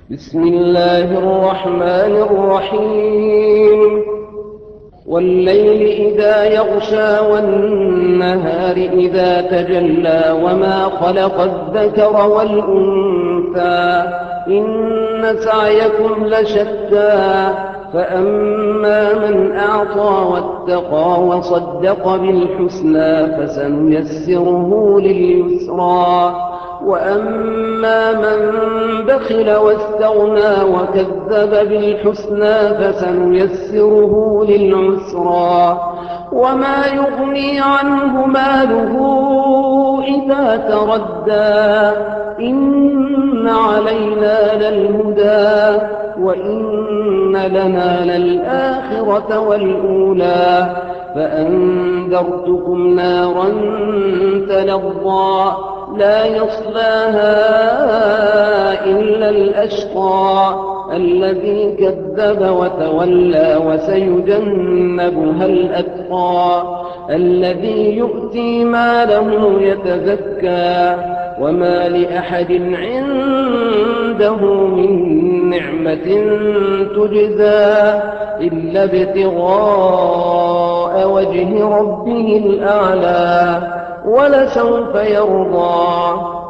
بسم الله الرحمن الرحيم والليل إذا يغشى والنهار إذا تجلى وما خلق الذكر والأنثى إن سعيكم لشتى فأما من أعطى واتقى وصدق بالحسنى فسنيسره لليسرى وأما من بخل واستغنى وكذب بالحسنى فسنيسره للعسرى وما يغني عنه ماله إذا تردى إن علينا للهدى وإن لنا للآخرة والأولى فأنذرتكم نارا تلظى لا يصلاها إلا الأشقى الذي كذب وتولى وسيجنبها الأتقى الذي يؤتي ماله يتزكى وما لأحد عنده من نعمة تجزى إلا ابتغاء وجه ربه الأعلى ولسوف يرضى